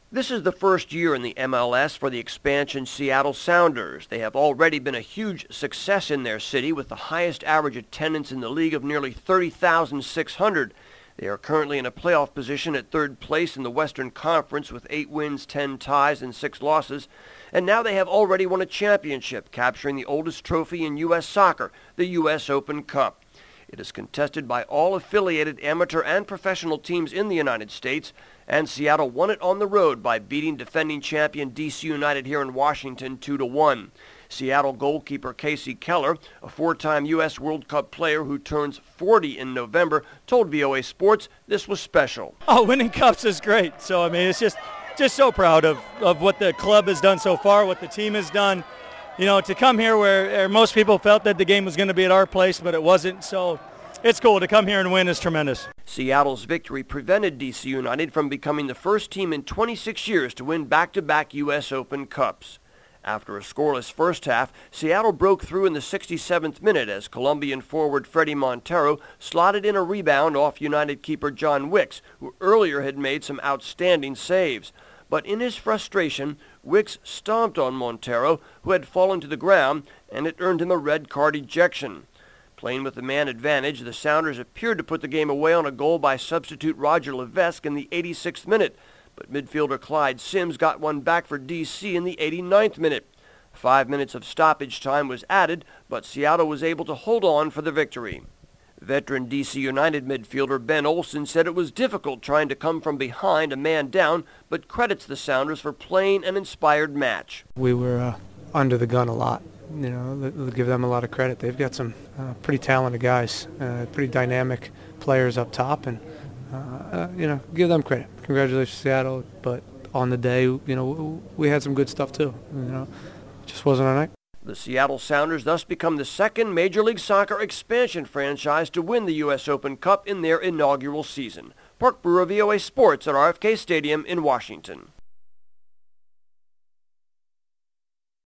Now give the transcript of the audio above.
This is the first year in the MLS for the expansion Seattle Sounders. They have already been a huge success in their city with the highest average attendance in the league of nearly 30,600. They are currently in a playoff position at third place in the Western Conference with 8 wins, 10 ties, and 6 losses. And now they have already won a championship, capturing the oldest trophy in U.S. soccer, the U.S. Open Cup. It is contested by all affiliated amateur and professional teams in the United States, and Seattle won it on the road by beating defending champion DC United here in Washington 2-1. Seattle goalkeeper Casey Keller, a 4-time U.S. World Cup player who turns 40 in November, told VOA Sports this was special. Oh, winning cups is great. So, I mean, it's just so proud of what the club has done so far, what the team has done. You know, to come here where most people felt that the game was going to be at our place, but it wasn't. So it's cool. To come here and win is tremendous. Seattle's victory prevented DC United from becoming the first team in 26 years to win back-to-back U.S. Open Cups. After a scoreless first half, Seattle broke through in the 67th minute as Colombian forward Fredy Montero slotted in a rebound off United keeper John Wicks, who earlier had made some outstanding saves. But in his frustration, Wicks stomped on Montero, who had fallen to the ground, and it earned him a red card ejection. Playing with the man advantage, the Sounders appeared to put the game away on a goal by substitute Roger Levesque in the 86th minute, but midfielder Clyde Sims got one back for D.C. in the 89th minute. 5 minutes of stoppage time was added, but Seattle was able to hold on for the victory. Veteran D.C. United midfielder Ben Olsen said it was difficult trying to come from behind a man down, but credits the Sounders for playing an inspired match. We were under the gun a lot. You know, give them a lot of credit. They've got some pretty talented guys, pretty dynamic players up top, and you know, give them credit. Congratulations, Seattle. But on the day, you know, we had some good stuff too. You know, just wasn't our night. The Seattle Sounders thus become the second Major League Soccer expansion franchise to win the U.S. Open Cup in their inaugural season. Park Brewer, VOA Sports at RFK Stadium in Washington.